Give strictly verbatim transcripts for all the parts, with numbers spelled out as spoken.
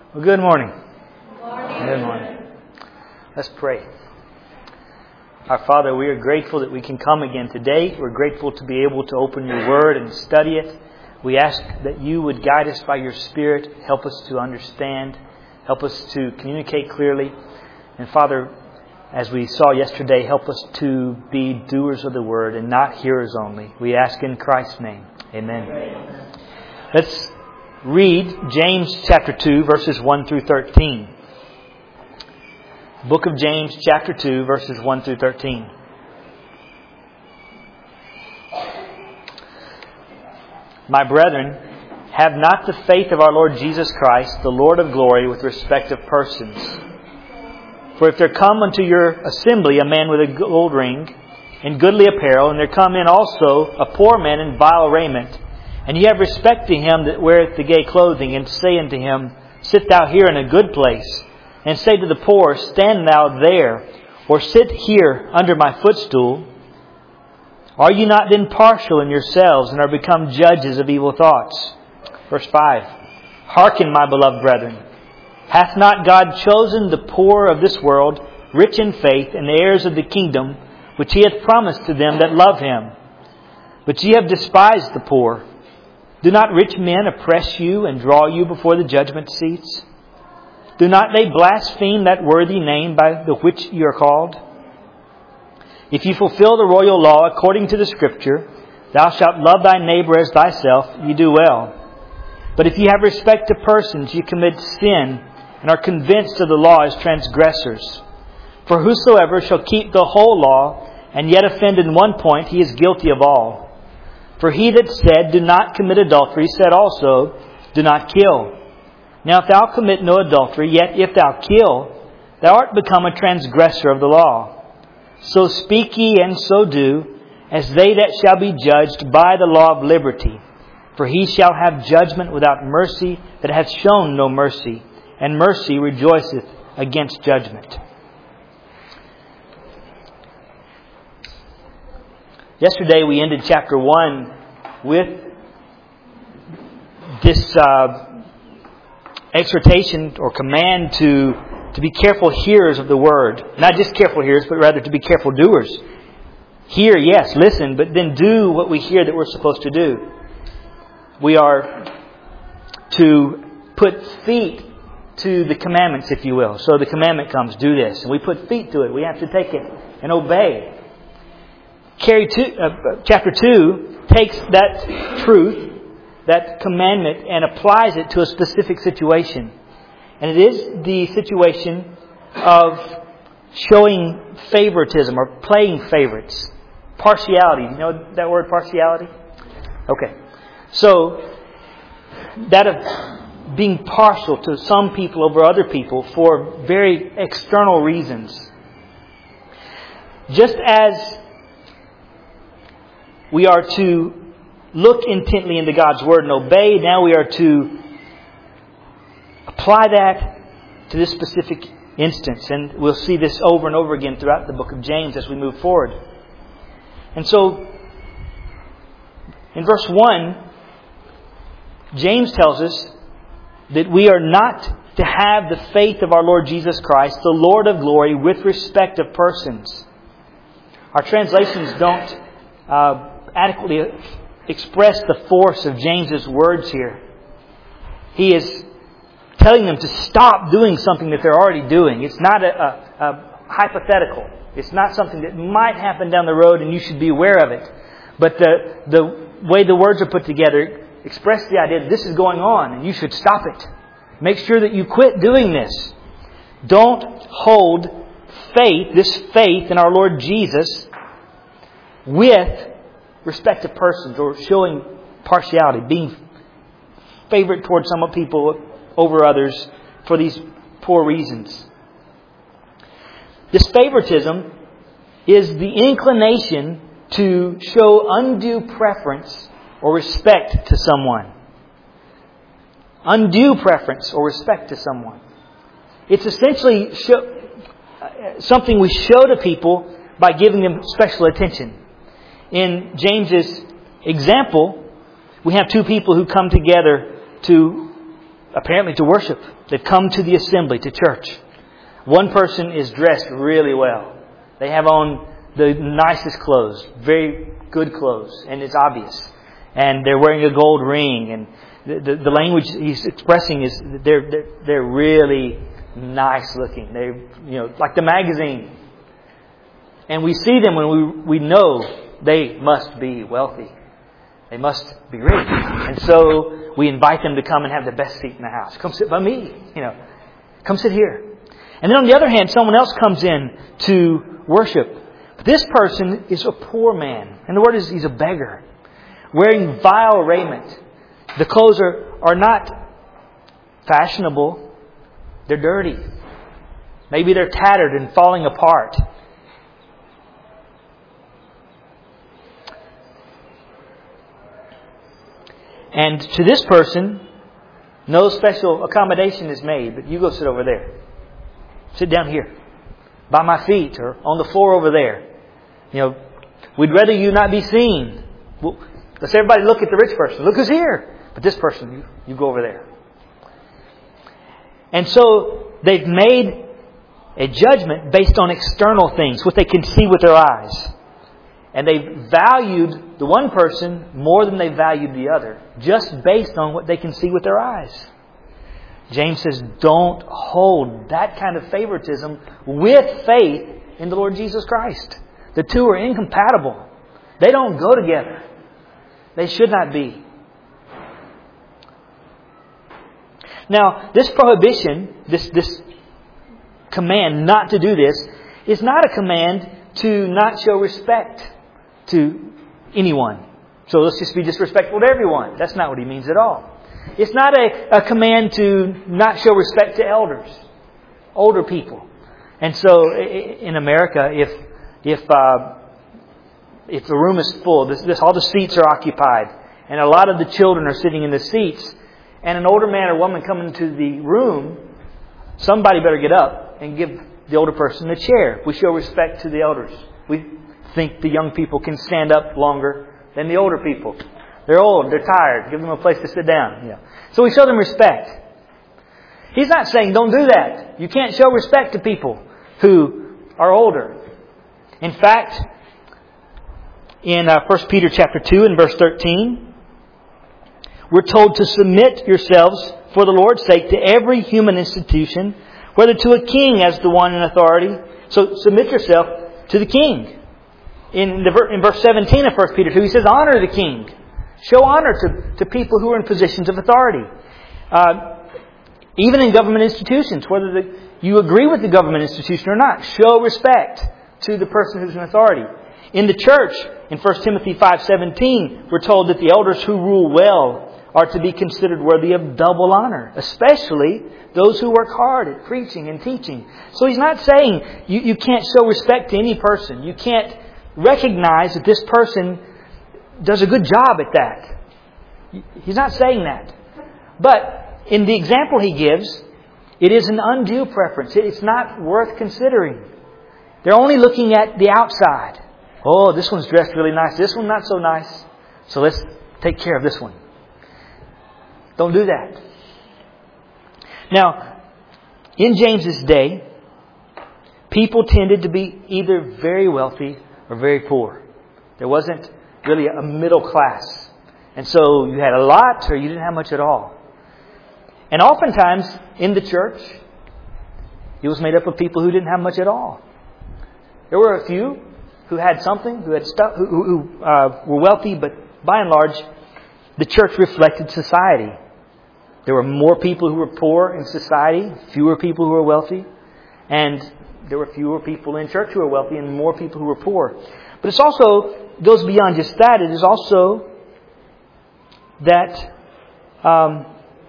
Well, good morning. Good morning. Good morning. Let's pray. Our Father, we are grateful that we can come again today. We're grateful to be able to open your Word and study it. We ask that you would guide us by your Spirit, help us to understand, help us to communicate clearly. And Father, as we saw yesterday, help us to be doers of the Word and not hearers only. We ask in Christ's name. Amen. Amen. Let's read James chapter two, verses one through thirteen. Book of James chapter two, verses one through thirteen. My brethren, have not the faith of our Lord Jesus Christ, the Lord of glory, with respect of persons. For if there come unto your assembly a man with a gold ring, in goodly apparel, and there come in also a poor man in vile raiment, and ye have respect to him that weareth the gay clothing, and say unto him, Sit thou here in a good place, and say to the poor, Stand thou there, or sit here under my footstool. Are ye not then partial in yourselves, and are become judges of evil thoughts? Verse five. Hearken, my beloved brethren. Hath not God chosen the poor of this world, rich in faith, and the heirs of the kingdom, which He hath promised to them that love Him? But ye have despised the poor. Do not rich men oppress you and draw you before the judgment seats? Do not they blaspheme that worthy name by the which you are called? If you fulfill the royal law according to the Scripture, Thou shalt love thy neighbor as thyself, you do well. But if you have respect to persons, you commit sin, and are convinced of the law as transgressors. For whosoever shall keep the whole law, and yet offend in one point, he is guilty of all. For he that said, Do not commit adultery, said also, Do not kill. Now if thou commit no adultery, yet if thou kill, thou art become a transgressor of the law. So speak ye and so do, as they that shall be judged by the law of liberty. For he shall have judgment without mercy that hath shown no mercy, and mercy rejoiceth against judgment. Yesterday we ended chapter one with this uh, exhortation or command to, to be careful hearers of the Word. Not just careful hearers, but rather to be careful doers. Hear, yes, listen, but then do what we hear that we're supposed to do. We are to put feet to the commandments, if you will. So the commandment comes, do this. And we put feet to it. We have to take it and obey. Carry two, uh, chapter two takes that truth, that commandment, and applies it to a specific situation. And it is the situation of showing favoritism or playing favorites. Partiality. You know that word, partiality? Okay. So, that of being partial to some people over other people for very external reasons. Just as we are to look intently into God's Word and obey, now we are to apply that to this specific instance. And we'll see this over and over again throughout the book of James as we move forward. And so, in verse one, James tells us that we are not to have the faith of our Lord Jesus Christ, the Lord of glory, with respect of persons. Our translations don't uh, adequately express the force of James's words here. He is telling them to stop doing something that they're already doing. It's not a, a, a hypothetical. It's not something that might happen down the road and you should be aware of it. But the the way the words are put together express the idea that this is going on and you should stop it. Make sure that you quit doing this. Don't hold faith, this faith in our Lord Jesus, with respect to persons or showing partiality, being favorite towards some people over others for these poor reasons. This favoritism is the inclination to show undue preference or respect to someone. Undue preference or respect to someone. It's essentially show, something we show to people by giving them special attention. In James's example, we have two people who come together to apparently to worship. They've come to the assembly, to church. One person is dressed really well. They have on the nicest clothes, very good clothes, and it's obvious. And they're wearing a gold ring, and the, the, the language he's expressing is that they're, they're they're really nice looking. They're, you know, like the magazine. And we see them when we we know they must be wealthy. They must be rich. And so we invite them to come and have the best seat in the house. Come sit by me. You know, come sit here. And then on the other hand, someone else comes in to worship. But this person is a poor man. And the word is he's a beggar. Wearing vile raiment. The clothes are, are not fashionable. They're dirty. Maybe they're tattered and falling apart. And to this person, no special accommodation is made, but you go sit over there. Sit down here, by my feet, or on the floor over there. You know, we'd rather you not be seen. Well, let's everybody look at the rich person. Look who's here. But this person, you, you go over there. And so they've made a judgment based on external things, what they can see with their eyes. And they valued the one person more than they valued the other, just based on what they can see with their eyes. James says, don't hold that kind of favoritism with faith in the Lord Jesus Christ. The two are incompatible. They don't go together. They should not be. Now, this prohibition, this, this command not to do this, is not a command to not show respect to anyone. So let's just be disrespectful to everyone. That's not what he means at all. It's not a, a command to not show respect to elders, older people. And so in America, if if uh, if the room is full, this, this, all the seats are occupied, and a lot of the children are sitting in the seats, and an older man or woman come into the room, somebody better get up and give the older person a chair. We show respect to the elders. We think the young people can stand up longer than the older people. They're old, they're tired. Give them a place to sit down. Yeah. So we show them respect. He's not saying don't do that. You can't show respect to people who are older. In fact, in uh, First Peter chapter two and verse thirteen, we're told to submit yourselves for the Lord's sake to every human institution, whether to a king as the one in authority. So submit yourself to the king. In, the, in verse seventeen of First Peter two, he says, honor the king. Show honor to, to people who are in positions of authority. Uh, even in government institutions, whether the, you agree with the government institution or not, show respect to the person who's in authority. In the church, in First Timothy five seventeen, we're told that the elders who rule well are to be considered worthy of double honor, especially those who work hard at preaching and teaching. So he's not saying you, you can't show respect to any person. You can't recognize that this person does a good job at that. He's not saying that. But in the example he gives, it is an undue preference. It's not worth considering. They're only looking at the outside. Oh, this one's dressed really nice. This one not so nice. So let's take care of this one. Don't do that. Now, in James's day, people tended to be either very wealthy or very poor. There wasn't really a middle class. And so you had a lot or you didn't have much at all. And oftentimes in the church, it was made up of people who didn't have much at all. There were a few who had something, who had stuff, who, who uh, were wealthy, but by and large, the church reflected society. There were more people who were poor in society, fewer people who were wealthy, and there were fewer people in church who were wealthy and more people who were poor. But it's also goes beyond just that. It is also that um,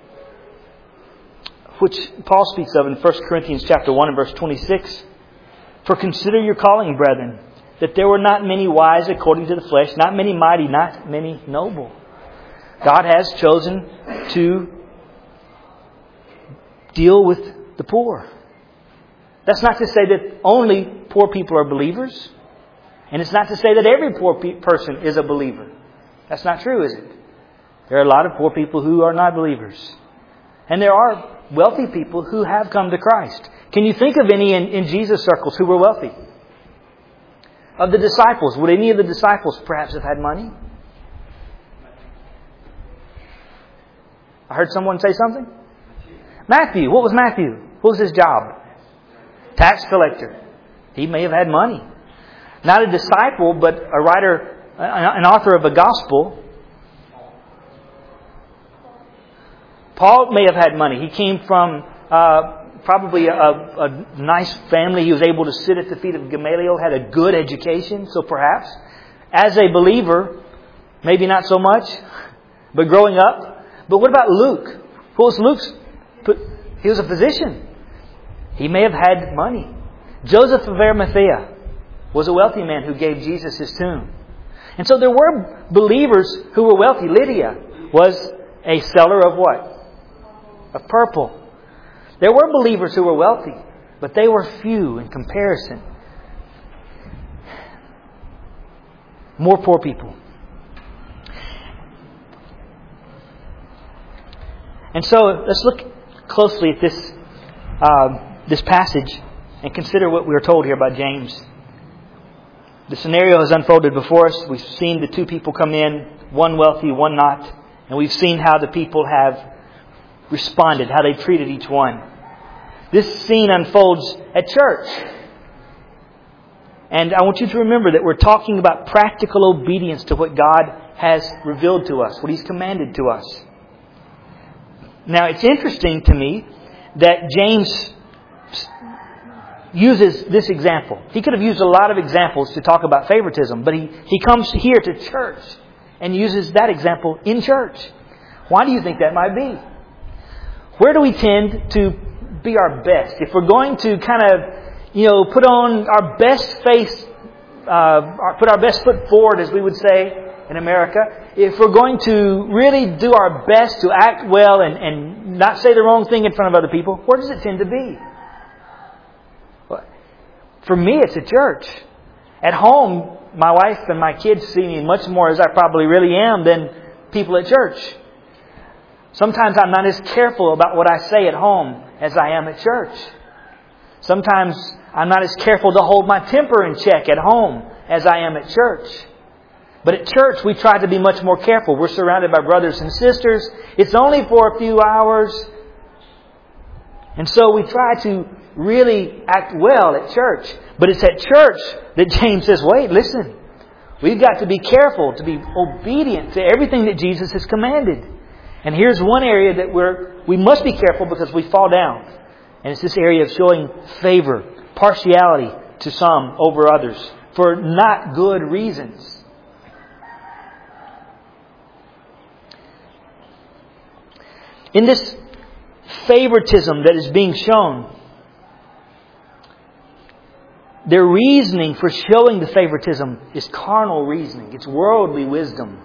which Paul speaks of in First Corinthians chapter one and verse twenty-six. For consider your calling, brethren, that there were not many wise according to the flesh, not many mighty, not many noble. God has chosen to deal with the poor. That's not to say that only poor people are believers. And it's not to say that every poor pe- person is a believer. That's not true, is it? There are a lot of poor people who are not believers. And there are wealthy people who have come to Christ. Can you think of any in, in Jesus' circles who were wealthy? Of the disciples, would any of the disciples perhaps have had money? I heard someone say something. Matthew. What was Matthew? What was his job? Tax collector. He may have had money. Not a disciple, but a writer, an author of a gospel. Paul may have had money. He came from uh, probably a, a nice family. He was able to sit at the feet of Gamaliel, had a good education. So perhaps, as a believer, maybe not so much, but growing up. But what about Luke? What was Luke's? He was a physician. He may have had money. Joseph of Arimathea was a wealthy man who gave Jesus his tomb. And so there were believers who were wealthy. Lydia was a seller of what? Of purple. There were believers who were wealthy, but they were few in comparison. More poor people. And so let's look closely at this uh, this passage and consider what we are told here by James. The scenario has unfolded before us. We've seen the two people come in, one wealthy, one not. And we've seen how the people have responded, how they treated each one. This scene unfolds at church. And I want you to remember that we're talking about practical obedience to what God has revealed to us, what He's commanded to us. Now, it's interesting to me that James uses this example. He could have used a lot of examples to talk about favoritism, but he, he comes here to church and uses that example in church. Why do you think that might be? Where do we tend to be our best? If we're going to kind of, you know, put on our best face, uh, put our best foot forward, as we would say in America, if we're going to really do our best to act well and, and not say the wrong thing in front of other people, where does it tend to be? For me, it's at church. At home, my wife and my kids see me much more as I probably really am than people at church. Sometimes I'm not as careful about what I say at home as I am at church. Sometimes I'm not as careful to hold my temper in check at home as I am at church. But at church, we try to be much more careful. We're surrounded by brothers and sisters. It's only for a few hours. And so we try to really act well at church. But it's at church that James says, wait, listen. We've got to be careful to be obedient to everything that Jesus has commanded. And here's one area that we're, we must be careful because we fall down. And it's this area of showing favor, partiality to some over others for not good reasons. In this favoritism that is being shown, their reasoning for showing the favoritism is carnal reasoning. It's worldly wisdom.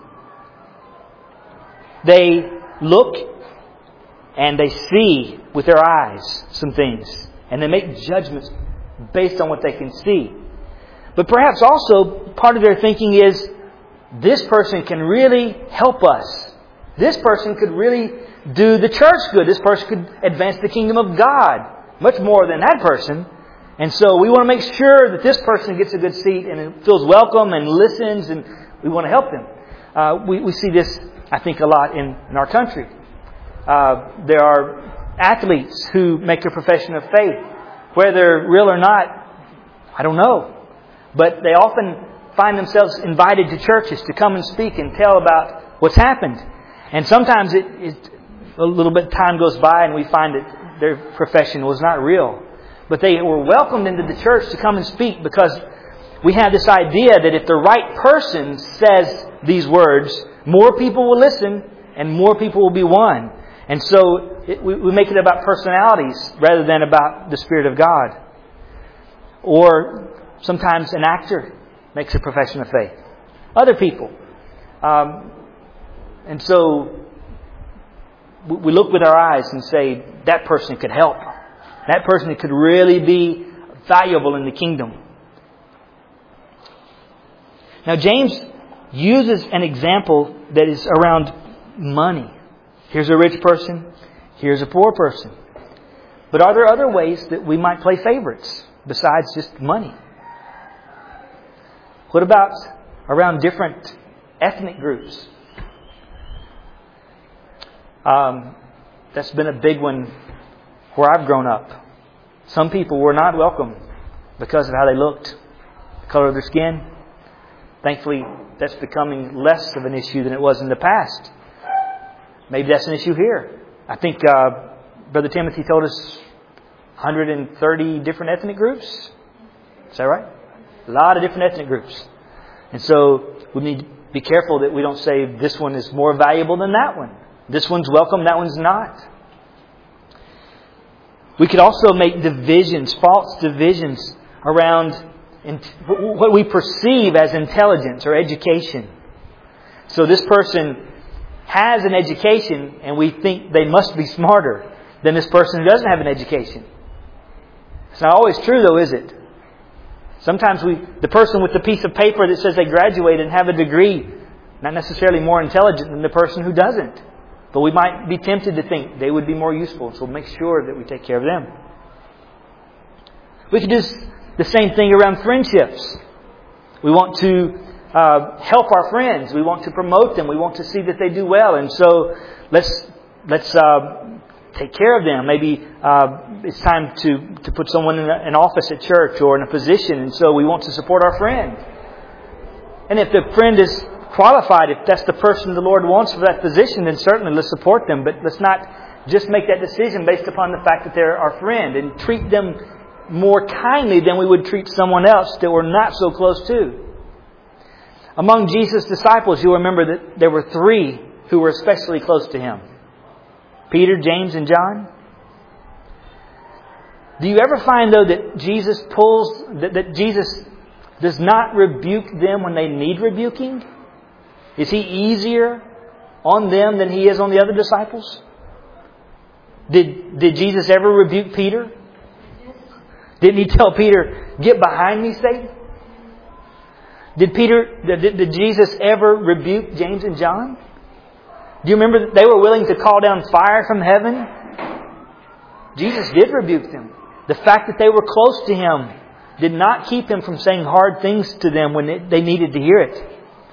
They look and they see with their eyes some things. And they make judgments based on what they can see. But perhaps also part of their thinking is, this person can really help us. This person could really do the church good. This person could advance the kingdom of God much more than that person. And so we want to make sure that this person gets a good seat and feels welcome and listens, and we want to help them. Uh, we, we see this, I think, a lot in, in our country. Uh, there are athletes who make a profession of faith. Whether real or not, I don't know. But they often find themselves invited to churches to come and speak and tell about what's happened. And sometimes it, it, a little bit of time goes by and we find that their profession was not real. But they were welcomed into the church to come and speak because we have this idea that if the right person says these words, more people will listen and more people will be won. And so it, we, we make it about personalities rather than about the Spirit of God. Or sometimes an actor makes a profession of faith. Other people. Um, and so we look with our eyes and say, that person could help. That person could really be valuable in the kingdom. Now James uses an example that is around money. Here's a rich person. Here's a poor person. But are there other ways that we might play favorites besides just money? What about around different ethnic groups? Um, that's been a big one where I've grown up. Some people were not welcome because of how they looked, the color of their skin. Thankfully, that's becoming less of an issue than it was in the past. Maybe that's an issue here. I think uh, Brother Timothy told us one hundred thirty different ethnic groups. Is that right? A lot of different ethnic groups. And so we need to be careful that we don't say this one is more valuable than that one. This one's welcome, that one's not. We could also make divisions, false divisions around what we perceive as intelligence or education. So this person has an education and we think they must be smarter than this person who doesn't have an education. It's not always true though, is it? Sometimes we, the person with the piece of paper that says they graduated and have a degree, not necessarily more intelligent than the person who doesn't. But we might be tempted to think they would be more useful, so make sure that we take care of them. We could do the same thing around friendships. We want to uh, help our friends. We want to promote them. We want to see that they do well. And so let's let's uh, take care of them. Maybe uh, it's time to, to put someone in an office at church or in a position. And so we want to support our friend. And if the friend is qualified, if that's the person the Lord wants for that position, then certainly let's support them. But let's not just make that decision based upon the fact that they're our friend and treat them more kindly than we would treat someone else that we're not so close to. Among Jesus' disciples, you'll remember that there were three who were especially close to Him. Peter, James, and John. Do you ever find, though, that Jesus pulls, that, that Jesus does not rebuke them when they need rebuking? Is He easier on them than He is on the other disciples? Did, did Jesus ever rebuke Peter? Didn't He tell Peter, "Get behind me, Satan"? Did Peter, did, did Jesus ever rebuke James and John? Do you remember that they were willing to call down fire from heaven? Jesus did rebuke them. The fact that they were close to Him did not keep Him from saying hard things to them when they, they needed to hear it.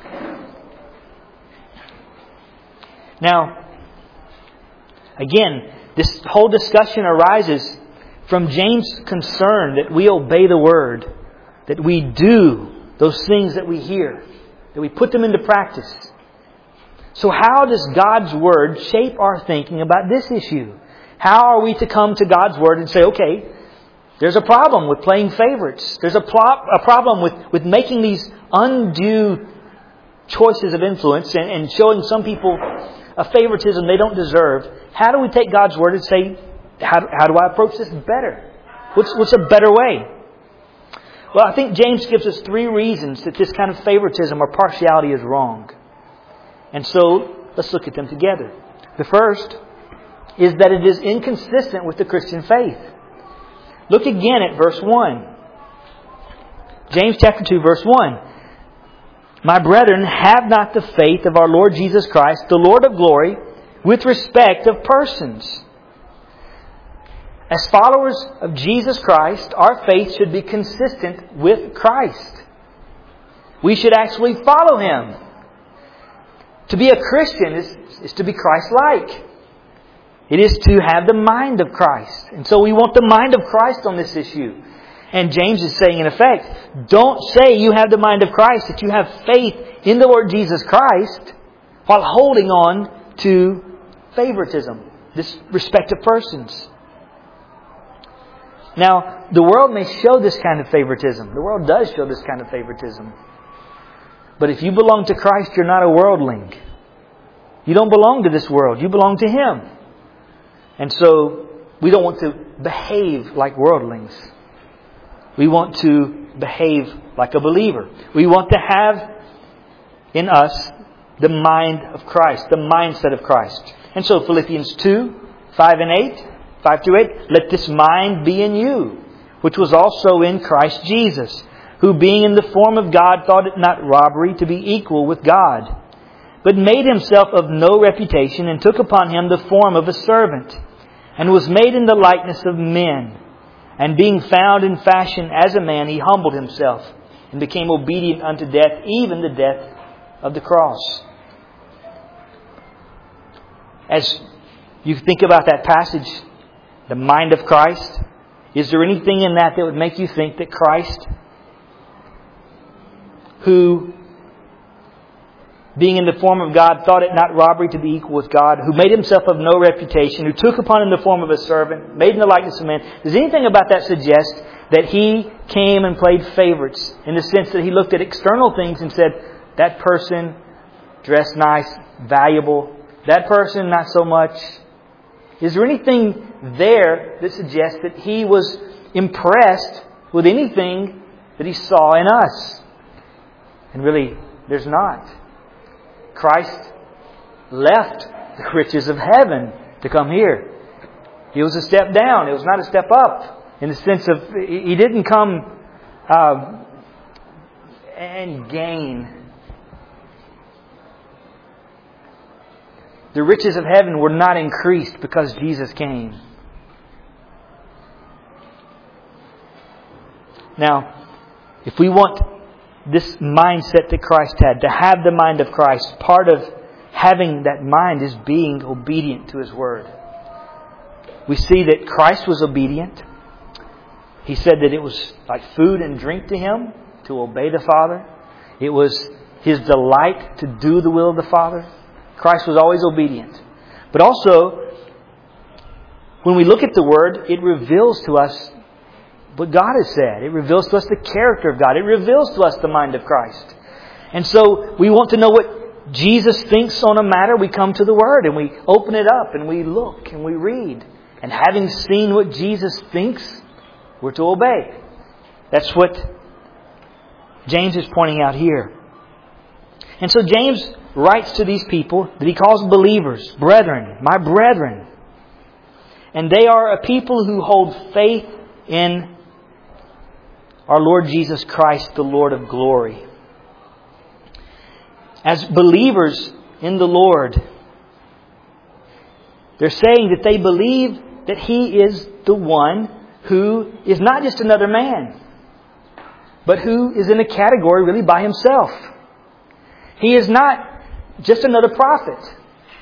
Now, again, this whole discussion arises from James' concern that we obey the Word, that we do those things that we hear, that we put them into practice. So how does God's Word shape our thinking about this issue? How are we to come to God's Word and say, okay, there's a problem with playing favorites. There's a, pro- a problem with, with making these undue choices of influence and, and showing some people a favoritism they don't deserve. How do we take God's Word and say, how, how do I approach this better? What's, what's a better way? Well, I think James gives us three reasons that this kind of favoritism or partiality is wrong. And so, let's look at them together. The first is that it is inconsistent with the Christian faith. Look again at verse one. James chapter two, verse one. My brethren, have not the faith of our Lord Jesus Christ, the Lord of glory, with respect of persons. As followers of Jesus Christ, our faith should be consistent with Christ. We should actually follow Him. To be a Christian is, is to be Christ-like. It is to have the mind of Christ. And so we want the mind of Christ on this issue. And James is saying, in effect, don't say you have the mind of Christ, that you have faith in the Lord Jesus Christ, while holding on to favoritism, this respect of persons. Now, the world may show this kind of favoritism. The world does show this kind of favoritism. But if you belong to Christ, you're not a worldling. You don't belong to this world. You belong to Him. And so, we don't want to behave like worldlings. We want to behave like a believer. We want to have in us the mind of Christ, the mindset of Christ. And so Philippians two, five and eight, five through eight, let this mind be in you, which was also in Christ Jesus, who being in the form of God thought it not robbery to be equal with God, but made Himself of no reputation and took upon Him the form of a servant, and was made in the likeness of men. And being found in fashion as a man, He humbled Himself and became obedient unto death, even the death of the cross. As you think about that passage, the mind of Christ, is there anything in that that would make you think that Christ, who, being in the form of God, thought it not robbery to be equal with God, who made Himself of no reputation, who took upon Him the form of a servant, made in the likeness of man, does anything about that suggest that He came and played favorites, in the sense that He looked at external things and said, that person dressed nice, valuable, that person not so much? Is there anything there that suggests that He was impressed with anything that He saw in us? And really, there's not. Christ left the riches of heaven to come here. He was a step down. It was not a step up. In the sense of, He didn't come uh, and gain. The riches of heaven were not increased because Jesus came. Now, if we want this mindset that Christ had, to have the mind of Christ, part of having that mind is being obedient to His Word. We see that Christ was obedient. He said that it was like food and drink to Him to obey the Father. It was His delight to do the will of the Father. Christ was always obedient. But also, when we look at the Word, it reveals to us what God has said. It reveals to us the character of God. It reveals to us the mind of Christ. And so, we want to know what Jesus thinks on a matter. We come to the Word and we open it up and we look and we read. And having seen what Jesus thinks, we're to obey. That's what James is pointing out here. And so James writes to these people that he calls believers, brethren, my brethren. And they are a people who hold faith in our Lord Jesus Christ, the Lord of glory. As believers in the Lord, they're saying that they believe that He is the one who is not just another man, but who is in a category really by Himself. He is not just another prophet.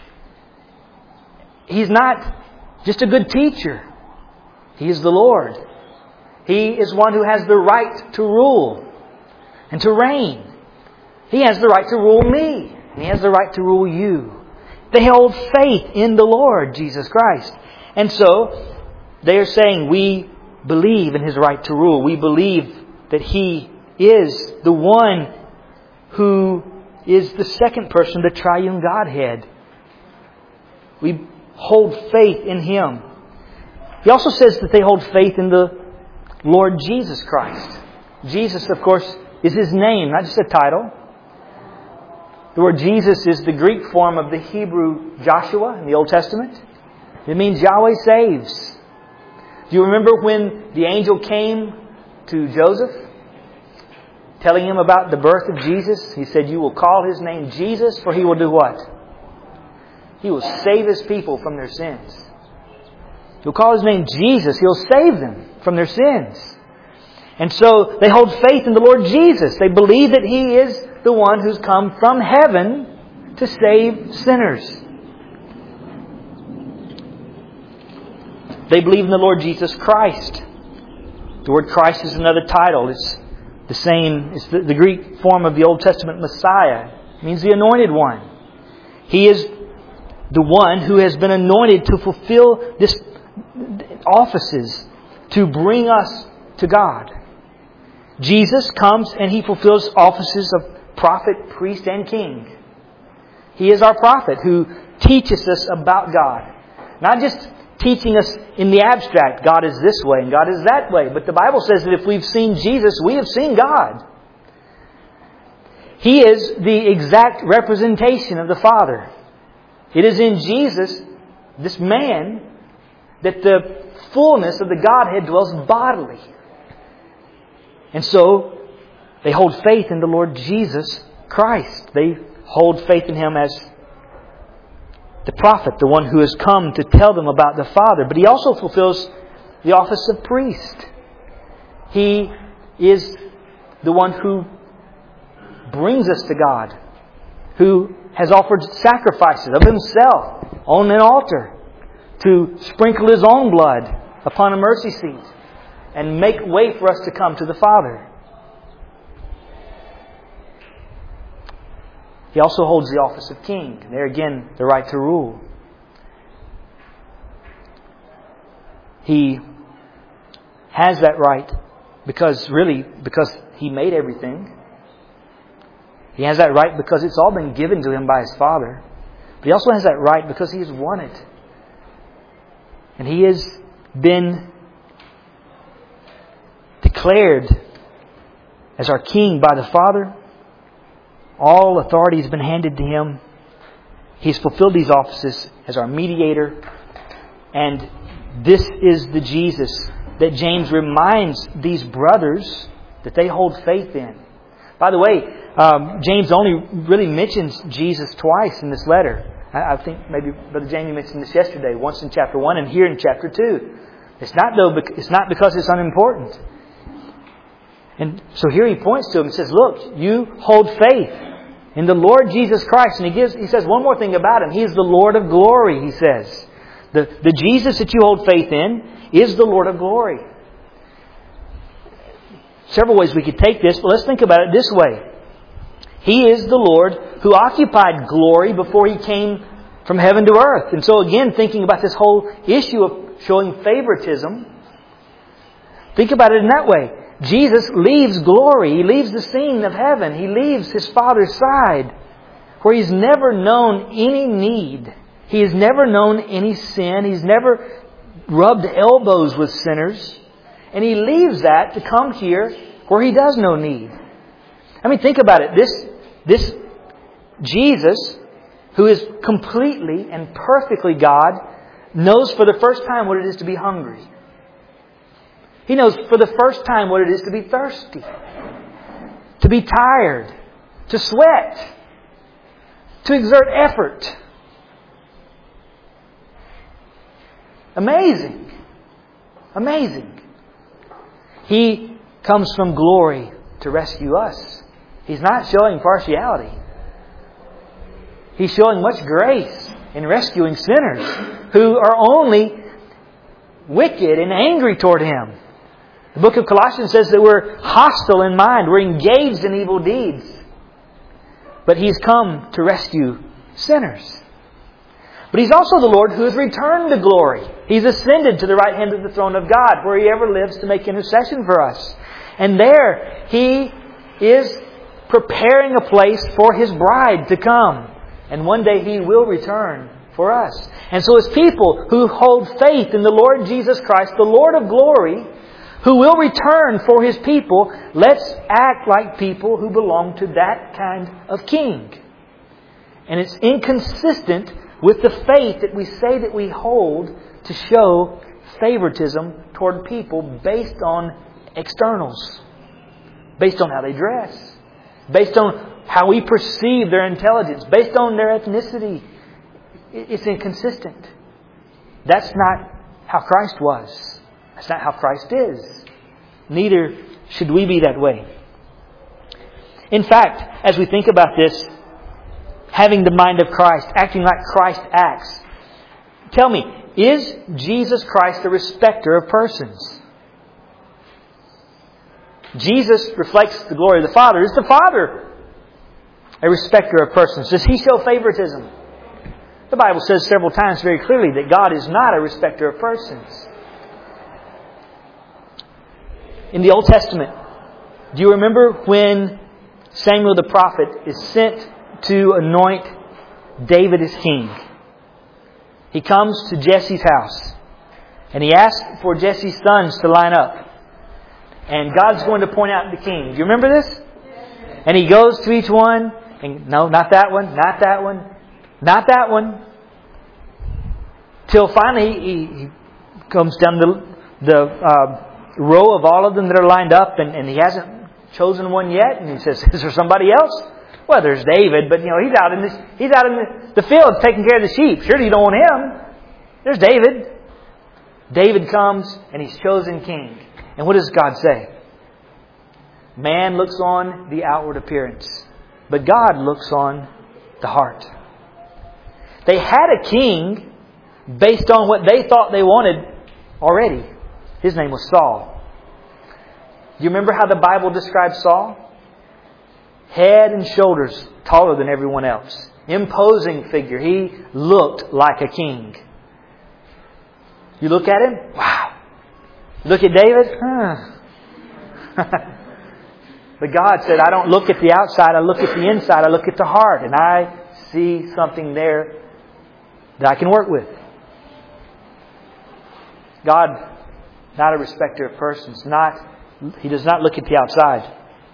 He's not just a good teacher. He is the Lord. He is one who has the right to rule and to reign. He has the right to rule me. And He has the right to rule you. They hold faith in the Lord Jesus Christ. And so, they are saying, we believe in His right to rule. We believe that He is the one who is the second person of the triune Godhead. We hold faith in Him. He also says that they hold faith in the Lord Jesus Christ. Jesus, of course, is His name, not just a title. The word Jesus is the Greek form of the Hebrew Joshua in the Old Testament. It means Yahweh saves. Do you remember when the angel came to Joseph, telling him about the birth of Jesus? He said, you will call His name Jesus, for He will do what? He will save His people from their sins. You'll call His name Jesus. He'll save them from their sins. And so they hold faith in the Lord Jesus. They believe that He is the one who's come from heaven to save sinners. They believe in the Lord Jesus Christ. The word Christ is another title. It's the same, it's the, the Greek form of the Old Testament Messiah. It means the anointed one. He is the one who has been anointed to fulfill this offices, to bring us to God. Jesus comes and He fulfills offices of prophet, priest, and king. He is our prophet who teaches us about God. Not just teaching us in the abstract, God is this way and God is that way. But the Bible says that if we've seen Jesus, we have seen God. He is the exact representation of the Father. It is in Jesus, this man, that the fullness of the Godhead dwells bodily. And so, they hold faith in the Lord Jesus Christ. They hold faith in Him as the prophet, the one who has come to tell them about the Father. But He also fulfills the office of priest. He is the one who brings us to God, who has offered sacrifices of Himself on an altar to sprinkle His own blood upon a mercy seat and make way for us to come to the Father. He also holds the office of king. There again, the right to rule. He has that right because, really, because He made everything. He has that right because it's all been given to Him by His Father. But He also has that right because He has won it. And He has been declared as our King by the Father. All authority has been handed to Him. He's fulfilled these offices as our mediator. And this is the Jesus that James reminds these brothers that they hold faith in. By the way, um, James only really mentions Jesus twice in this letter. I, I think maybe Brother Jamie mentioned this yesterday, once in chapter one and here in chapter two. It's not though. It's not because it's unimportant. And so here he points to him and says, "Look, you hold faith in the Lord Jesus Christ." And he gives, he says one more thing about Him. He is the Lord of glory, he says. The, the Jesus that you hold faith in is the Lord of glory. Several ways we could take this, but let's think about it this way. He is the Lord who occupied glory before He came from heaven to earth. And so again, thinking about this whole issue of showing favoritism, think about it in that way. Jesus leaves glory. He leaves the scene of heaven. He leaves His Father's side, where He's never known any need. He has never known any sin. He's never rubbed elbows with sinners. And He leaves that to come here where He does know need. I mean, think about it. This, this Jesus, who is completely and perfectly God, knows for the first time what it is to be hungry. He knows for the first time what it is to be thirsty, to be tired, to sweat, to exert effort. Amazing. Amazing. He comes from glory to rescue us. He's not showing partiality. He's showing much grace in rescuing sinners who are only wicked and angry toward Him. The book of Colossians says that we're hostile in mind. We're engaged in evil deeds. But He's come to rescue sinners. But He's also the Lord who has returned to glory. He's ascended to the right hand of the throne of God, where He ever lives to make intercession for us. And there He is preparing a place for His bride to come. And one day He will return for us. And so as people who hold faith in the Lord Jesus Christ, the Lord of glory, who will return for His people, let's act like people who belong to that kind of king. And it's inconsistent with the faith that we say that we hold to show favoritism toward people based on externals, based on how they dress, based on how we perceive their intelligence, based on their ethnicity. It's inconsistent. That's not how Christ was. That's not how Christ is. Neither should we be that way. In fact, as we think about this, having the mind of Christ, acting like Christ acts, tell me, is Jesus Christ a respecter of persons? Jesus reflects the glory of the Father. Is the Father a respecter of persons? Does He show favoritism? The Bible says several times very clearly that God is not a respecter of persons. In the Old Testament, do you remember when Samuel the prophet is sent to anoint David as king? He comes to Jesse's house and he asks for Jesse's sons to line up. And God's going to point out the king. Do you remember this? And He goes to each one and no, not that one, not that one, not that one. Till finally he, he comes down the, the uh, row of all of them that are lined up, and, and he hasn't chosen one yet. And he says, "Is there somebody else?" Well, there's David, but you know, he's out in the, he's out in the, the fields taking care of the sheep. Surely you don't want him. There's David. David comes and he's chosen king. And what does God say? Man looks on the outward appearance, but God looks on the heart. They had a king based on what they thought they wanted already. His name was Saul. Do you remember how the Bible describes Saul? Head and shoulders taller than everyone else. Imposing figure. He looked like a king. You look at him? Wow. Look at David? Huh. But God said, I don't look at the outside, I look at the inside, I look at the heart, and I see something there that I can work with. God, not a respecter of persons, not He does not look at the outside.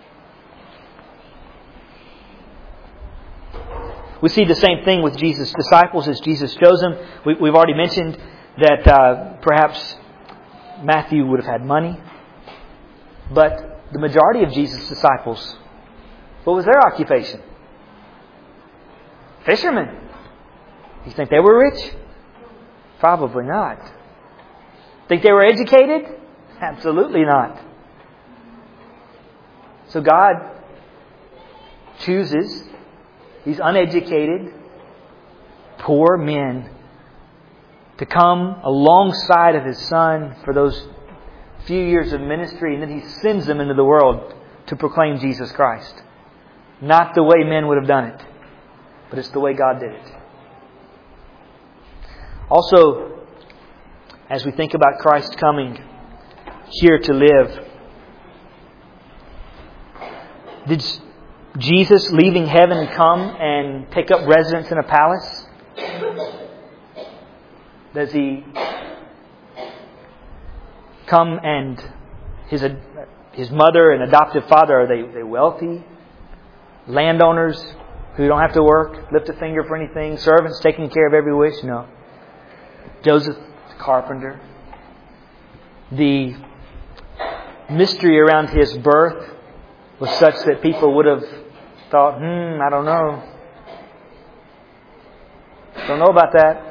We see the same thing with Jesus' disciples as Jesus chose them. We, we've already mentioned that uh, perhaps Matthew would have had money. But the majority of Jesus' disciples, what was their occupation? Fishermen. You think they were rich? Probably not. Think they were educated? Absolutely not. So God chooses these uneducated, poor men to come alongside of His Son for those few years of ministry, and then He sends them into the world to proclaim Jesus Christ. Not the way men would have done it, but it's the way God did it. Also, as we think about Christ coming here to live, did Jesus leaving heaven come and take up residence in a palace? Does He come and his his mother and adoptive father, are they, they wealthy? Landowners who don't have to work, lift a finger for anything, servants taking care of every wish? No. Joseph the carpenter. The mystery around His birth was such that people would have thought, hmm, I don't know. Don't know about that.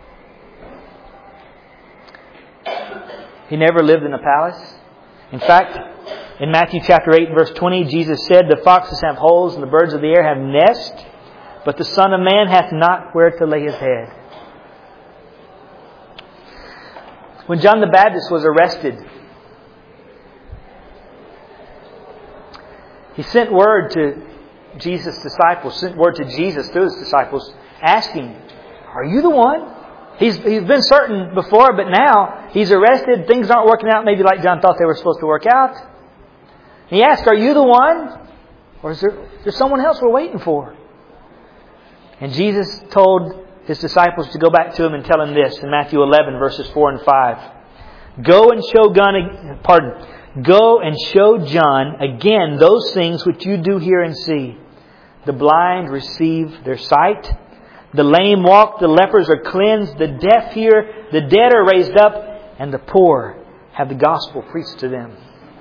He never lived in a palace. In fact, in Matthew chapter eight, verse twenty, Jesus said, the foxes have holes and the birds of the air have nests, but the Son of Man hath not where to lay His head. When John the Baptist was arrested, he sent word to Jesus' disciples, sent word to Jesus through His disciples, asking, are you the one? He's, he's been certain before, but now He's arrested. Things aren't working out maybe like John thought they were supposed to work out. He asked, are you the one? Or is there, is there someone else we're waiting for? And Jesus told His disciples to go back to Him and tell Him this in Matthew eleven, verses four and five. Go and show John, pardon, go and show John again those things which you do hear and see. The blind receive their sight. The lame walk, the lepers are cleansed, the deaf hear, the dead are raised up, and the poor have the gospel preached to them.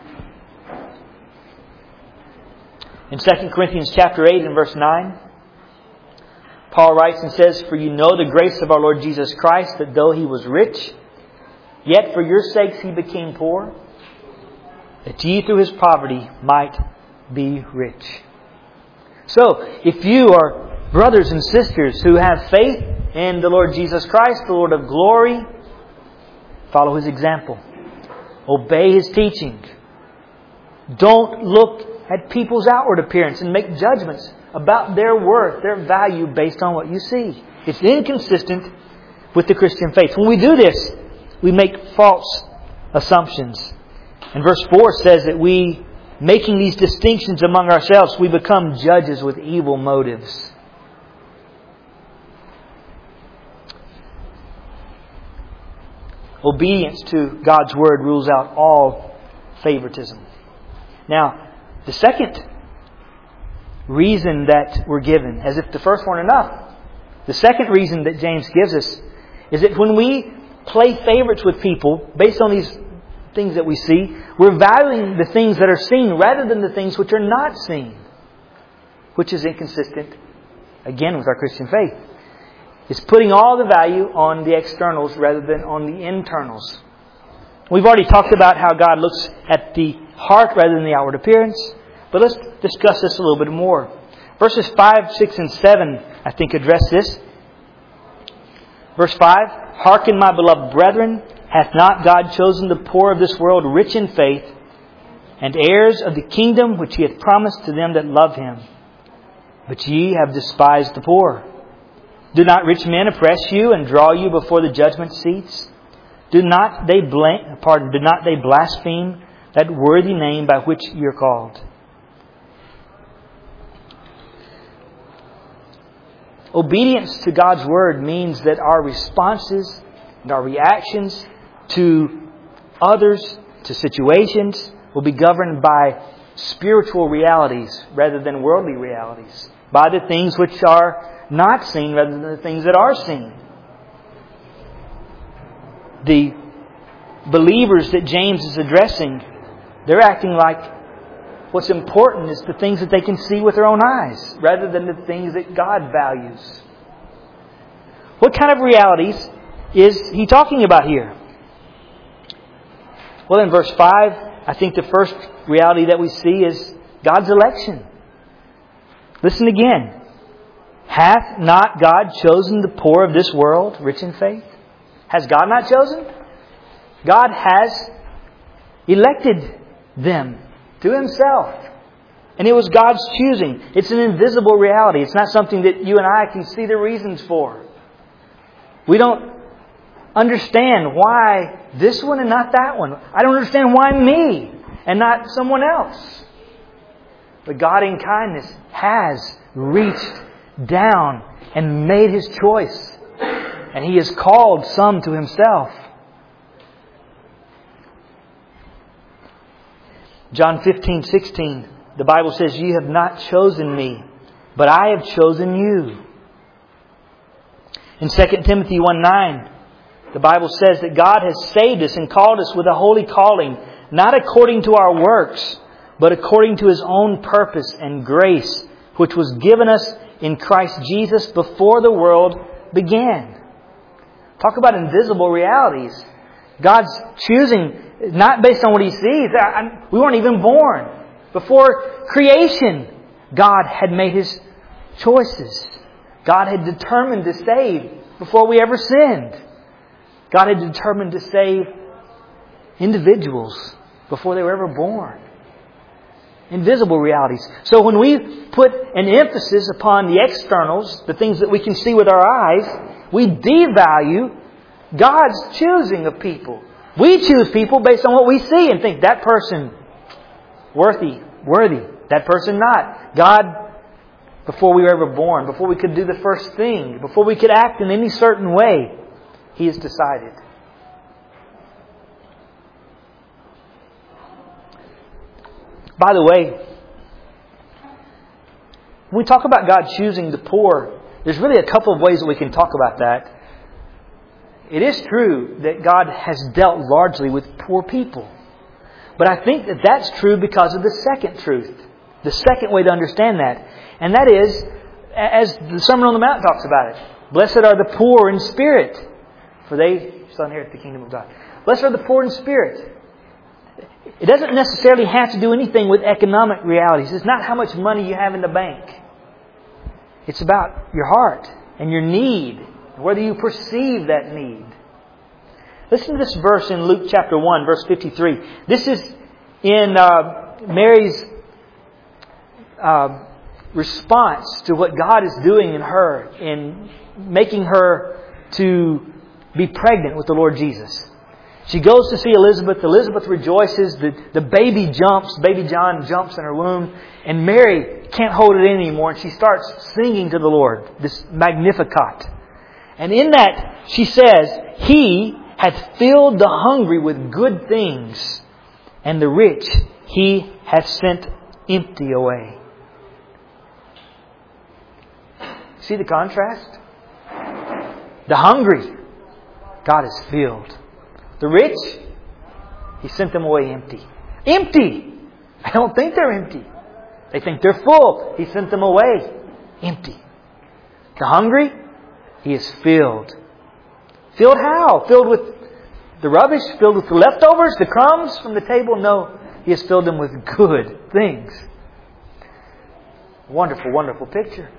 In Second Corinthians chapter eight and verse nine, Paul writes and says, for you know the grace of our Lord Jesus Christ, that though He was rich, yet for your sakes He became poor, that ye through His poverty might be rich. So, if you are brothers and sisters who have faith in the Lord Jesus Christ, the Lord of glory, follow His example. Obey His teaching. Don't look at people's outward appearance and make judgments about their worth, their value based on what you see. It's inconsistent with the Christian faith. When we do this, we make false assumptions. And verse four says that we, making these distinctions among ourselves, we become judges with evil motives. Obedience to God's Word rules out all favoritism. Now, the second reason that we're given, as if the first weren't enough, the second reason that James gives us is that when we play favorites with people based on these things that we see, we're valuing the things that are seen rather than the things which are not seen. which is inconsistent, again, with our Christian faith. It's putting all the value on the externals rather than on the internals. We've already talked about how God looks at the heart rather than the outward appearance. But let's discuss this a little bit more. Verses five, six, and seven, I think, address this. Verse five, Hearken, my beloved brethren, hath not God chosen the poor of this world rich in faith, and heirs of the kingdom which He hath promised to them that love Him? But ye have despised the poor. Do not rich men oppress you and draw you before the judgment seats? Do not they blame, pardon, do not they blaspheme that worthy name by which you are called? Obedience to God's Word means that our responses and our reactions to others, to situations, will be governed by spiritual realities rather than worldly realities. By the things which are not seen rather than the things that are seen. The believers that James is addressing, they're acting like what's important is the things that they can see with their own eyes rather than the things that God values. What kind of realities is he talking about here? Well, in verse five, I think the first reality that we see is God's election. Listen again. Hath not God chosen the poor of this world rich in faith? Has God not chosen? God has elected them to Himself. And it was God's choosing. It's an invisible reality. It's not something that you and I can see the reasons for. We don't understand why this one and not that one. I don't understand why me and not someone else. But God in kindness has reached down and made His choice. And He has called some to Himself. John fifteen, sixteen, the Bible says, "Ye have not chosen me, but I have chosen you." In Second Timothy one nine, the Bible says that God has saved us and called us with a holy calling, not according to our works, but according to His own purpose and grace, which was given us in Christ Jesus before the world began. Talk about invisible realities. God's choosing not based on what He sees. We weren't even born. Before creation, God had made His choices. God had determined to save before we ever sinned. God had determined to save individuals before they were ever born. Invisible realities. So when we put an emphasis upon the externals, the things that we can see with our eyes, we devalue God's choosing of people. We choose people based on what we see and think that person worthy, worthy, that person not. God, before we were ever born, before we could do the first thing, before we could act in any certain way, He has decided. By the way, when we talk about God choosing the poor, there's really a couple of ways that we can talk about that. It is true that God has dealt largely with poor people. But I think that that's true because of the second truth. The second way to understand that. And that is, as the Sermon on the Mount talks about it, blessed are the poor in spirit, for they shall inherit the kingdom of God. Blessed are the poor in spirit. It doesn't necessarily have to do anything with economic realities. It's not how much money you have in the bank. It's about your heart and your need, whether you perceive that need. Listen to this verse in Luke chapter one, verse fifty-three. This is in uh, Mary's uh, response to what God is doing in her, in making her to be pregnant with the Lord Jesus. She goes to see Elizabeth. Elizabeth rejoices. The, the baby jumps. Baby John jumps in her womb. And Mary can't hold it in anymore. And she starts singing to the Lord, this Magnificat. And in that, she says, He hath filled the hungry with good things, and the rich He hath sent empty away. See the contrast? The hungry, God has filled. The rich, He sent them away empty. Empty! I don't think they're empty. They think they're full. He sent them away empty. The hungry, He is filled. Filled how? Filled with the rubbish? Filled with the leftovers? The crumbs from the table? No. He has filled them with good things. Wonderful, wonderful picture.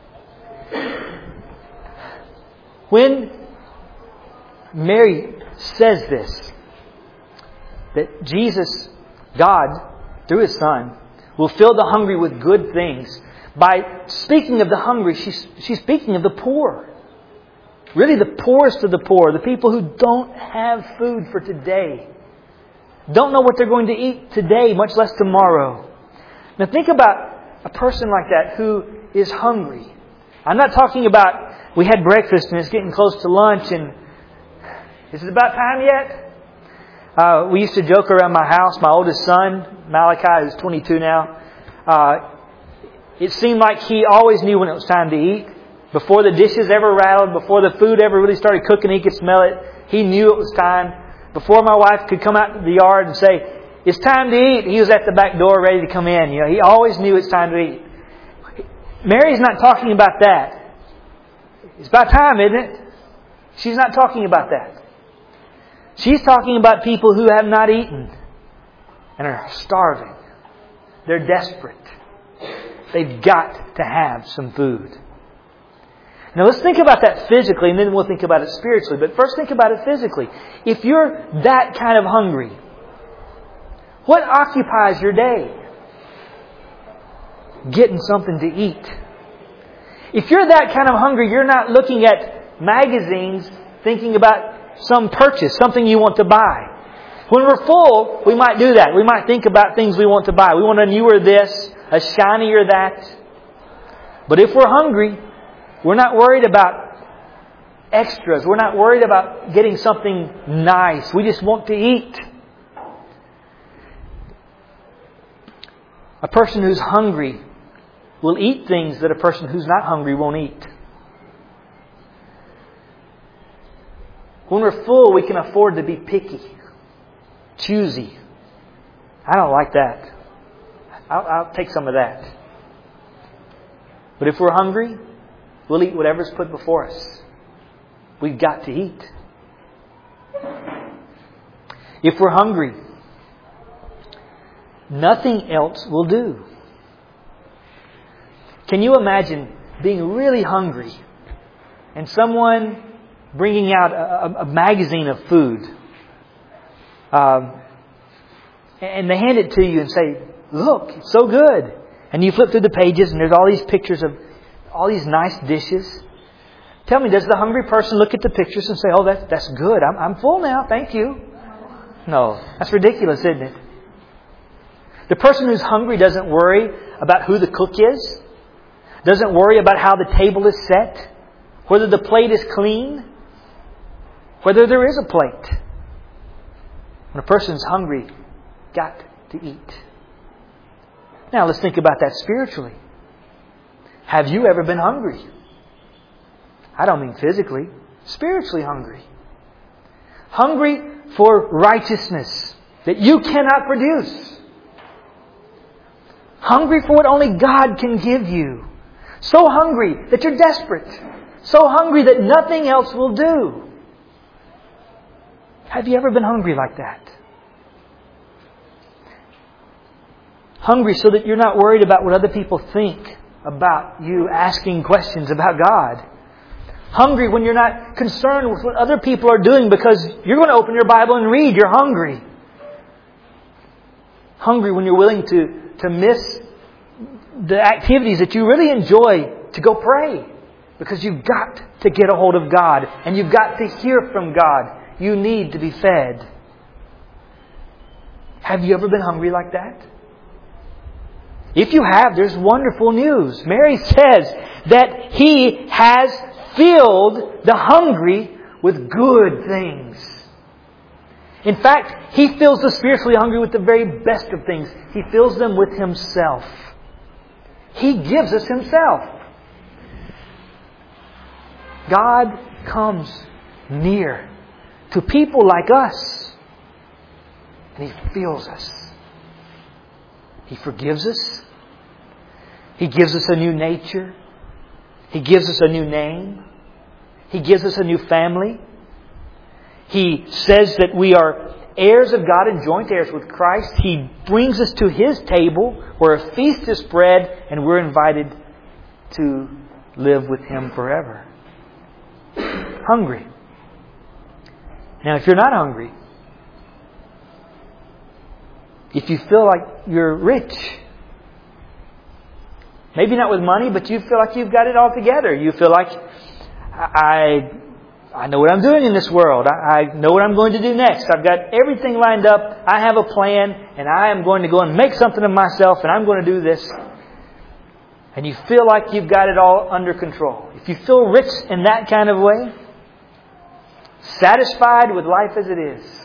When Mary says this, that Jesus, God, through His Son, will fill the hungry with good things. By speaking of the hungry, she's, she's speaking of the poor. Really the poorest of the poor. The people who don't have food for today. Don't know what they're going to eat today, much less tomorrow. Now think about a person like that who is hungry. I'm not talking about we had breakfast and it's getting close to lunch and is it about time yet? Uh, we used to joke around my house. My oldest son, Malachi, who's twenty-two now, uh, it seemed like he always knew when it was time to eat. Before the dishes ever rattled, before the food ever really started cooking, he could smell it. He knew it was time. Before my wife could come out to the yard and say, "It's time to eat," he was at the back door ready to come in. You know, he always knew it's time to eat. Mary's not talking about that. It's about time, isn't it? She's not talking about that. She's talking about people who have not eaten and are starving. They're desperate. They've got to have some food. Now let's think about that physically and then we'll think about it spiritually. But first think about it physically. If you're that kind of hungry, what occupies your day? Getting something to eat. If you're that kind of hungry, you're not looking at magazines thinking about some purchase, something you want to buy. When we're full, we might do that. We might think about things we want to buy. We want a newer this, a shinier that. But if we're hungry, we're not worried about extras. We're not worried about getting something nice. We just want to eat. A person who's hungry will eat things that a person who's not hungry won't eat. When we're full, we can afford to be picky, choosy. I don't like that. I'll, I'll take some of that. But if we're hungry, we'll eat whatever's put before us. We've got to eat. If we're hungry, nothing else will do. Can you imagine being really hungry and someone bringing out a, a magazine of food um, and they hand it to you and say, "Look, it's so good." And you flip through the pages and there's all these pictures of all these nice dishes. Tell me, does the hungry person look at the pictures and say, "Oh, that's, that's good. I'm, I'm full now. Thank you." No, that's ridiculous, isn't it? The person who's hungry doesn't worry about who the cook is. Doesn't worry about how the table is set. Whether the plate is clean. Whether there is a plate. When a person's hungry, got to eat. Now let's think about that spiritually. Have you ever been hungry? I don't mean physically. Spiritually hungry. Hungry for righteousness that you cannot produce. Hungry for what only God can give you. So hungry that you're desperate. So hungry that nothing else will do. Have you ever been hungry like that? Hungry so that you're not worried about what other people think about you asking questions about God. Hungry when you're not concerned with what other people are doing because you're going to open your Bible and read. You're hungry. Hungry when you're willing to, to miss the activities that you really enjoy to go pray. Because you've got to get a hold of God. And you've got to hear from God. You need to be fed. Have you ever been hungry like that? If you have, there's wonderful news. Mary says that He has filled the hungry with good things. In fact, He fills the spiritually hungry with the very best of things. He fills them with Himself. He gives us Himself. God comes near to people like us. And He fills us. He forgives us. He gives us a new nature. He gives us a new name. He gives us a new family. He says that we are heirs of God and joint heirs with Christ. He brings us to His table where a feast is spread and we're invited to live with Him forever. Hungry. Now, if you're not hungry, if you feel like you're rich, maybe not with money, but you feel like you've got it all together. You feel like, I I know what I'm doing in this world. I, I know what I'm going to do next. I've got everything lined up. I have a plan, and I am going to go and make something of myself, and I'm going to do this. And you feel like you've got it all under control. If you feel rich in that kind of way, satisfied with life as it is,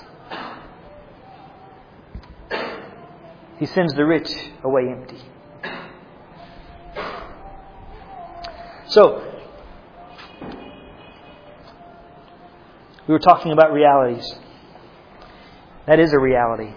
He sends the rich away empty. So, we were talking about realities. That is a reality.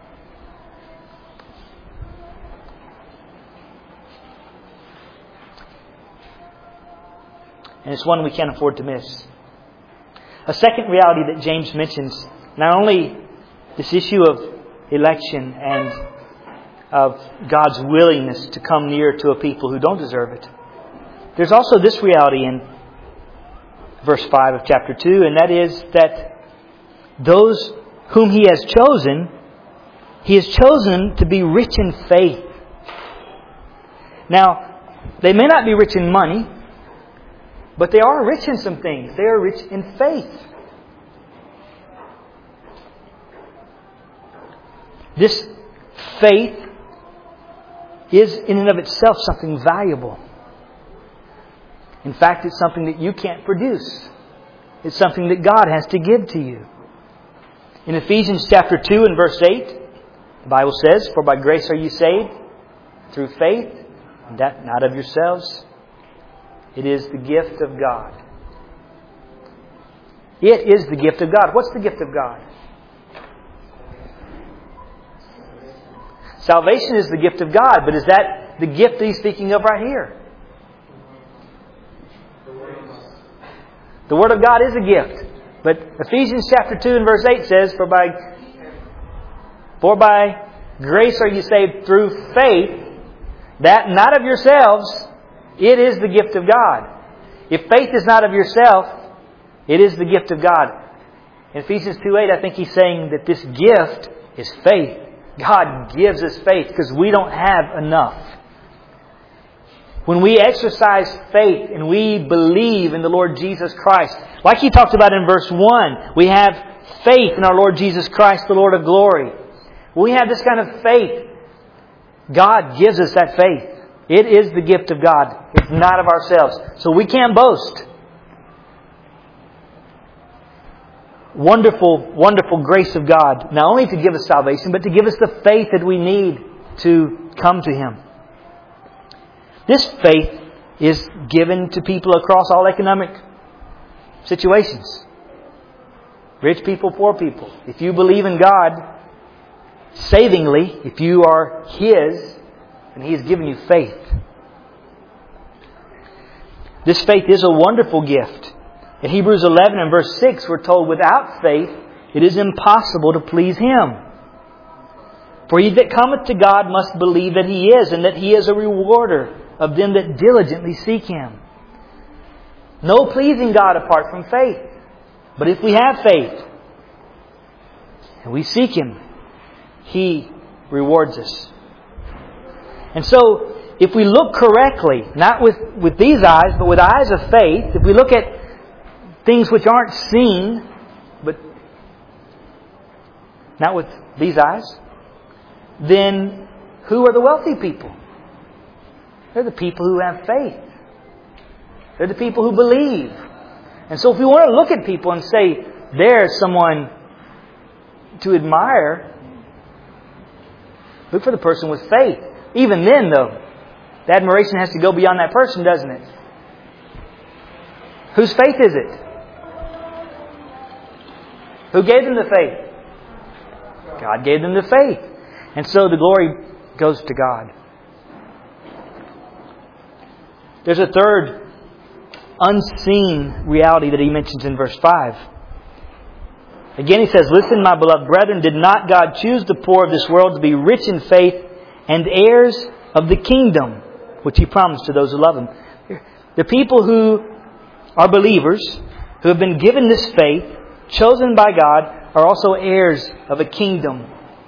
And it's one we can't afford to miss. A second reality that James mentions, not only this issue of election and of God's willingness to come near to a people who don't deserve it. There's also this reality in verse five of chapter two, and that is that those whom He has chosen, He has chosen to be rich in faith. Now, they may not be rich in money, but they are rich in some things. They are rich in faith. This faith is in and of itself something valuable. In fact, it's something that you can't produce. It's something that God has to give to you. In Ephesians chapter two and verse eight, the Bible says, "For by grace are you saved, through faith, and that not of yourselves. It is the gift of God." It is the gift of God. What's the gift of God? Salvation is the gift of God, but is that the gift that He's speaking of right here? The Word of God is a gift. But Ephesians chapter two and verse eight says, For by, for by grace are you saved through faith, that not of yourselves, it is the gift of God. If faith is not of yourself, it is the gift of God. In Ephesians two eight, I think he's saying that this gift is faith. God gives us faith because we don't have enough. When we exercise faith and we believe in the Lord Jesus Christ, like he talked about in verse one, we have faith in our Lord Jesus Christ, the Lord of glory. When we have this kind of faith, God gives us that faith. It is the gift of God. It's not of ourselves. So we can't boast. Wonderful, wonderful grace of God, not only to give us salvation, but to give us the faith that we need to come to Him. This faith is given to people across all economic situations. Rich people, poor people. If you believe in God savingly, if you are His, and He has given you faith. This faith is a wonderful gift. In Hebrews eleven and verse six, we're told, without faith, it is impossible to please Him. For he that cometh to God must believe that He is, and that He is a rewarder of them that diligently seek Him. No pleasing God apart from faith. But if we have faith, and we seek Him, He rewards us. And so, if we look correctly, not with, with these eyes, but with eyes of faith, if we look at things which aren't seen, but not with these eyes, then who are the wealthy people? They're the people who have faith. They're the people who believe. And so if we want to look at people and say, there's someone to admire, look for the person with faith. Even then, though, the admiration has to go beyond that person, doesn't it? Whose faith is it? Who gave them the faith? God gave them the faith. And so the glory goes to God. there's a third unseen reality that he mentions in verse five. Again he says, "Listen, my beloved brethren, did not God choose the poor of this world to be rich in faith and heirs of the kingdom, which He promised to those who love Him?" The people who are believers, who have been given this faith, chosen by God, are also heirs of a kingdom.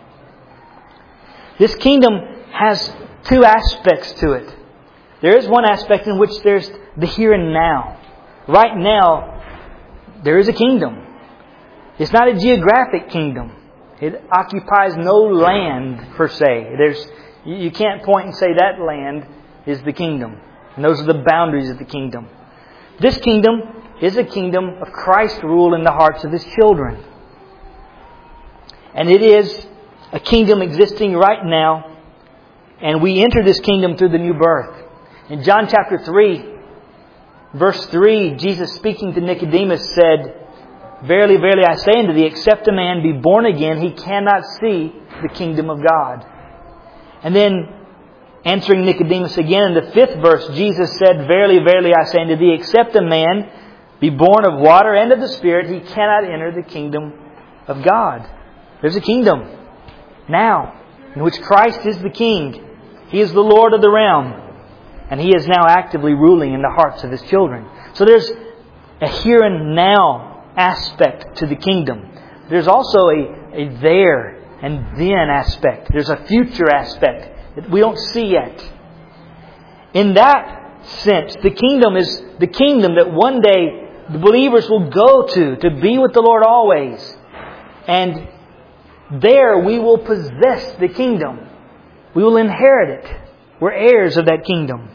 This kingdom has two aspects to it. There is one aspect in which there's the here and now. Right now, there is a kingdom. It's not a geographic kingdom. It occupies no land per se. There's, you can't point and say that land is the kingdom. And those are the boundaries of the kingdom. This kingdom is a kingdom of Christ's rule in the hearts of His children. And it is a kingdom existing right now. And we enter this kingdom through the new birth. In John chapter three, verse three, Jesus speaking to Nicodemus said, "Verily, verily, I say unto thee, except a man be born again, he cannot see the kingdom of God." And then, answering Nicodemus again in the fifth verse, Jesus said, "Verily, verily, I say unto thee, except a man be born of water and of the Spirit, he cannot enter the kingdom of God." There's a kingdom now in which Christ is the King. He is the Lord of the realm. And He is now actively ruling in the hearts of His children. So there's a here and now aspect to the kingdom. There's also a, a there and then aspect. There's a future aspect that we don't see yet. In that sense, the kingdom is the kingdom that one day the believers will go to, to be with the Lord always. And there we will possess the kingdom. We will inherit it. We're heirs of that kingdom.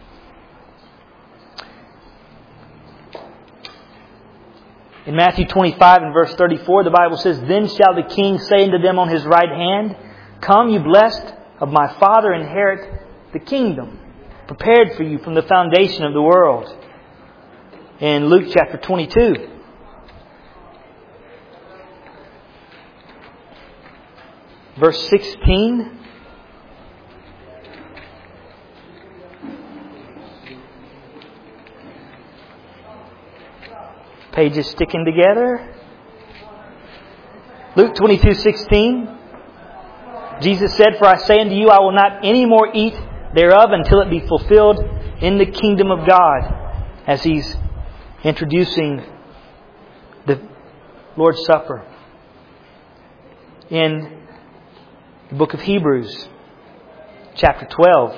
In Matthew twenty-five and verse thirty-four, the Bible says, "Then shall the King say unto them on His right hand, Come, you blessed of my Father, inherit the kingdom, prepared for you from the foundation of the world." In Luke chapter twenty-two, verse sixteen, pages sticking together. Luke twenty-two sixteen. Jesus said, "For I say unto you, I will not any more eat thereof until it be fulfilled in the kingdom of God." As He's introducing the Lord's Supper. In the book of Hebrews, chapter twelve.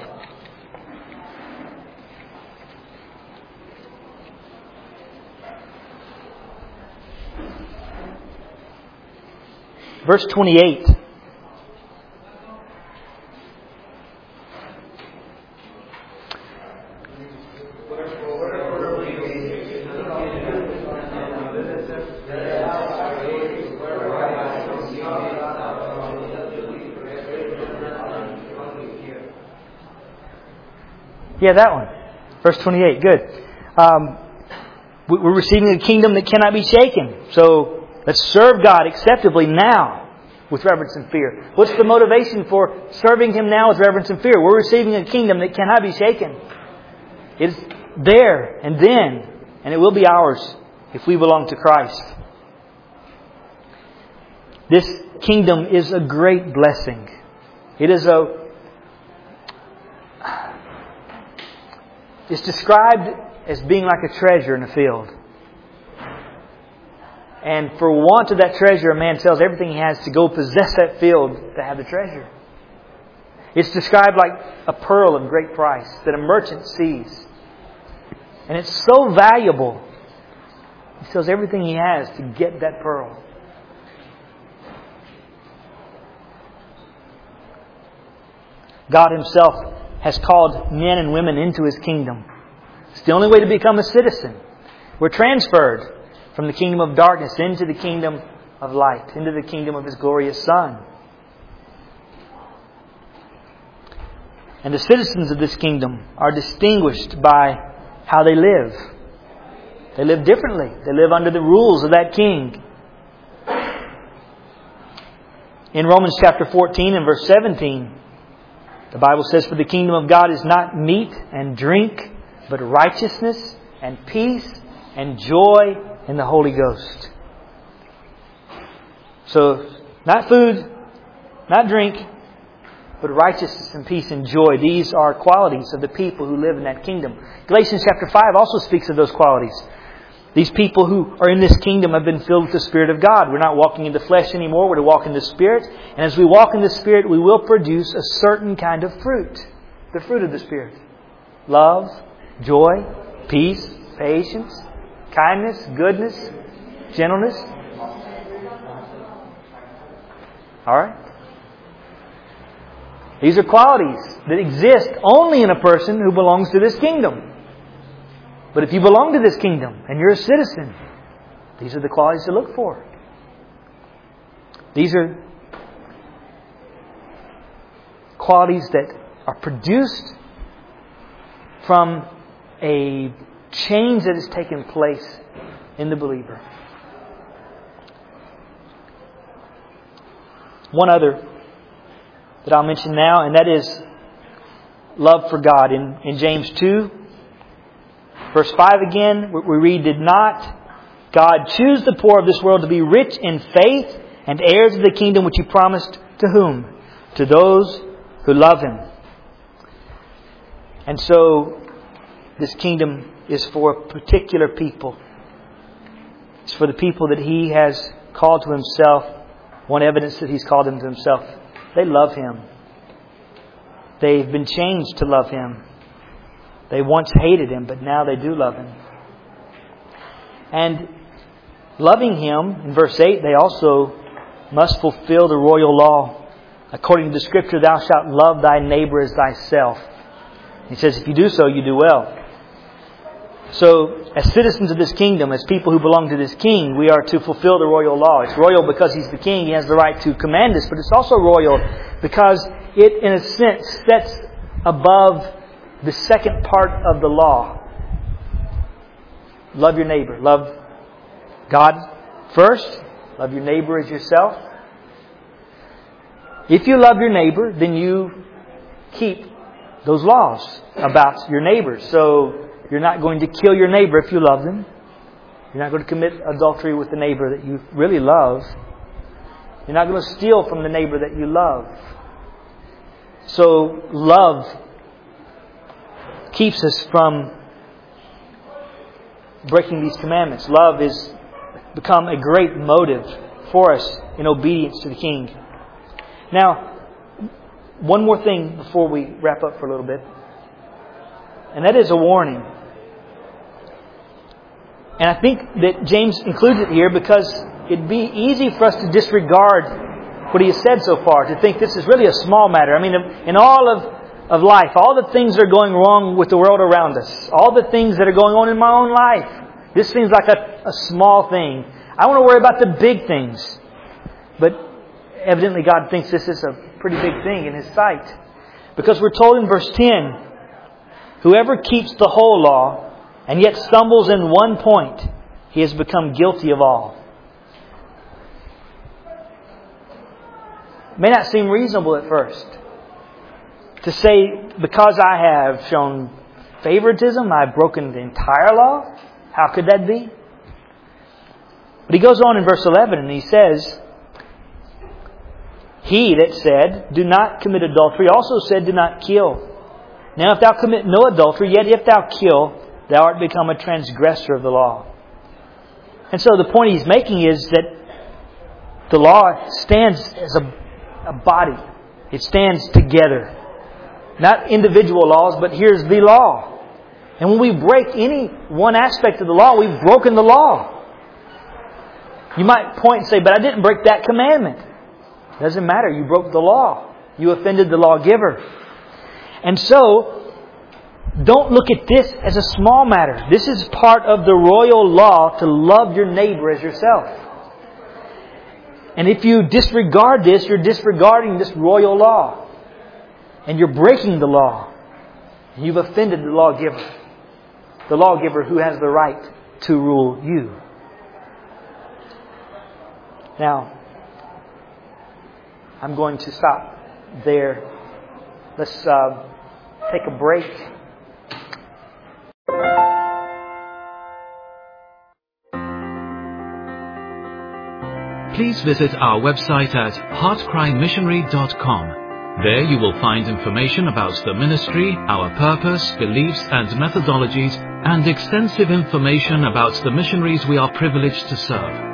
Verse twenty-eight. Yeah, that one. Verse twenty-eight. Good. Um, we're receiving a kingdom that cannot be shaken. So let's serve God acceptably now with reverence and fear. What's the motivation for serving Him now with reverence and fear? We're receiving a kingdom that cannot be shaken. It's there and then, and it will be ours if we belong to Christ. This kingdom is a great blessing. It is a It's described as being like a treasure in a field. And for want of that treasure, a man sells everything he has to go possess that field to have the treasure. It's described like a pearl of great price that a merchant sees. And it's so valuable, he sells everything he has to get that pearl. God Himself has called men and women into His kingdom. It's the only way to become a citizen. We're transferred from the kingdom of darkness into the kingdom of light, into the kingdom of His glorious Son. And the citizens of this kingdom are distinguished by how they live. They live differently. They live under the rules of that king. In Romans chapter fourteen and verse seventeen, the Bible says, "For the kingdom of God is not meat and drink, but righteousness and peace and joy in the Holy Ghost. So, not food, not drink, but righteousness and peace and joy. These are qualities of the people who live in that kingdom. Galatians chapter five also speaks of those qualities. These people who are in this kingdom have been filled with the Spirit of God. We're not walking in the flesh anymore. We're to walk in the Spirit. And as we walk in the Spirit, we will produce a certain kind of fruit. The fruit of the Spirit. Love, joy, peace, patience, kindness, goodness, gentleness. All right? These are qualities that exist only in a person who belongs to this kingdom. But if you belong to this kingdom and you're a citizen, these are the qualities to look for. These are qualities that are produced from a change that has taken place in the believer. One other that I'll mention now, and that is love for God. In, in James two, verse five again, we read, "Did not God choose the poor of this world to be rich in faith and heirs of the kingdom which He promised to whom? To those who love Him." And so, this kingdom is for particular people. It's for the people that He has called to Himself. One evidence that He's called them to Himself. They love Him. They've been changed to love Him. They once hated Him, but now they do love Him. And loving Him, in verse eight, they also must fulfill the royal law. According to the Scripture, "Thou shalt love thy neighbor as thyself." He says, if you do so, you do well. So, as citizens of this kingdom, as people who belong to this king, we are to fulfill the royal law. It's royal because He's the king. He has the right to command us. But it's also royal because it, in a sense, sets above the second part of the law. Love your neighbor. Love God first. Love your neighbor as yourself. If you love your neighbor, then you keep those laws about your neighbor. So you're not going to kill your neighbor if you love them. You're not going to commit adultery with the neighbor that you really love. You're not going to steal from the neighbor that you love. So love keeps us from breaking these commandments. Love has become a great motive for us in obedience to the King. Now, one more thing before we wrap up for a little bit. And that is a warning. And I think that James includes it here because it'd be easy for us to disregard what he has said so far, to think this is really a small matter. I mean, in all of, of life, all the things that are going wrong with the world around us, all the things that are going on in my own life, this seems like a, a small thing. I want to worry about the big things. But evidently God thinks this is a pretty big thing in His sight. Because we're told in verse ten, "Whoever keeps the whole law and yet stumbles in one point, he has become guilty of all." It may not seem reasonable at first to say, because I have shown favoritism, I've broken the entire law. How could that be? But he goes on in verse eleven and he says, "He that said, 'Do not commit adultery,' also said, 'Do not kill.' Now if thou commit no adultery, yet if thou kill, thou art become a transgressor of the law." And so the point he's making is that the law stands as a, a body. It stands together. Not individual laws, but here's the law. And when we break any one aspect of the law, we've broken the law. You might point and say, "But I didn't break that commandment." It doesn't matter. You broke the law. You offended the lawgiver. And so, don't look at this as a small matter. This is part of the royal law to love your neighbor as yourself. And if you disregard this, you're disregarding this royal law. And you're breaking the law. You've offended the lawgiver. The lawgiver who has the right to rule you. Now, I'm going to stop there. Let's uh, take a break. please visit our website at heart cry missionary dot com. There you will find information about the ministry, our purpose, beliefs and methodologies, and extensive information about the missionaries we are privileged to serve.